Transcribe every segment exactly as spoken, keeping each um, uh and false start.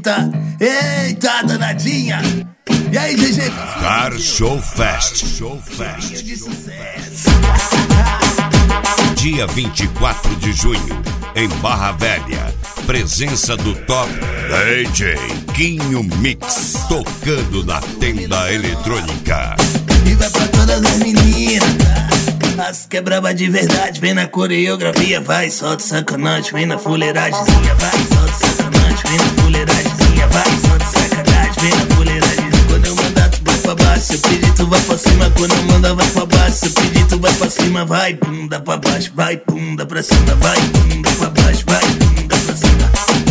Eita, eita, danadinha. E aí, G G? Car Show Fest. Show Fest. De sucesso. Dia vinte e quatro de junho, em Barra Velha. Presença do top D J Quinho Mix, tocando na tenda eletrônica. E vai pra todas as meninas, as que é braba de verdade. Vem na coreografia, vai, solta sacanagem. Vem na fuleiragemzinha, vai, solta sacanagem. Vem na fuleiragemzinha, vai, solta sacanagem. Vem na fuleiragemzinha. Quando eu mandar tu vai pra baixo, se eu pedir tu vai pra cima. Quando eu mandar vai pra baixo, se eu pedir tu vai pra cima. Vai, bunda pra baixo, vai, bunda pra cima. Vai, bunda pra baixo, vai, bunda pra cima.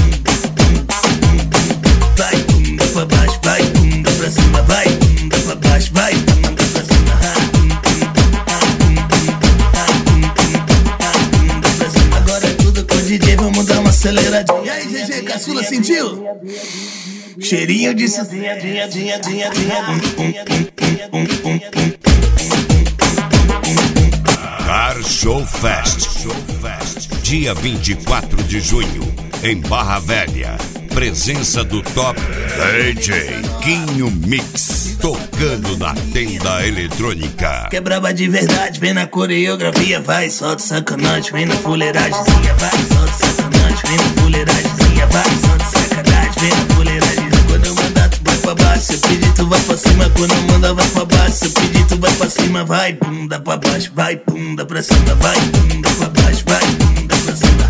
Vai, bunda pra baixo, vai, bunda pra cima. Vai, bunda pra baixo, vai, bunda pra cima. Agora é tudo com o D J, vamos dar uma aceleradinha. E aí, G G, caçula, sentiu? Cheirinho de dia, dia, dia, dia, dia. Car Show Fest. Show Fest. Dia vinte e quatro de junho, em Barra Velha. Presença do top D J Quinho Mix, tocando na tenda eletrônica. Que é braba de verdade, vem na coreografia, vai, solta sacanagem. Vem na fuleiragemzinha, vai, solta sacanagem. Vem na fuleiragemzinha, vai, solta sacanagem. Vem na fuleiragemzinha. Quando eu mandar tu vai pra baixo, se eu pedir tu vai pra cima. Quando eu mandar vai pra baixo, se eu pedir tu vai pra cima. Vai, bunda pra baixo, vai, bunda pra cima. Vai, bunda pra baixo, vai, bunda pra cima.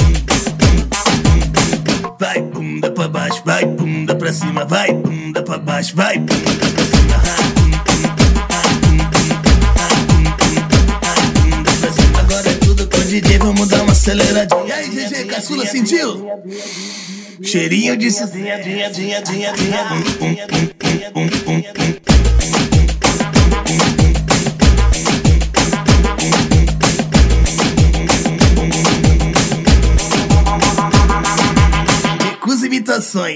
Vai, bunda pra baixo, vai, bunda pra cima. Vai, bunda pra baixo, vai, bunda pra cima. Agora é tudo com o D J, vamos dar uma aceleradinha. E aí, G G, caçula, sentiu? Cheirinho de dia, dia, dia, dia, dia. Recusa imitações.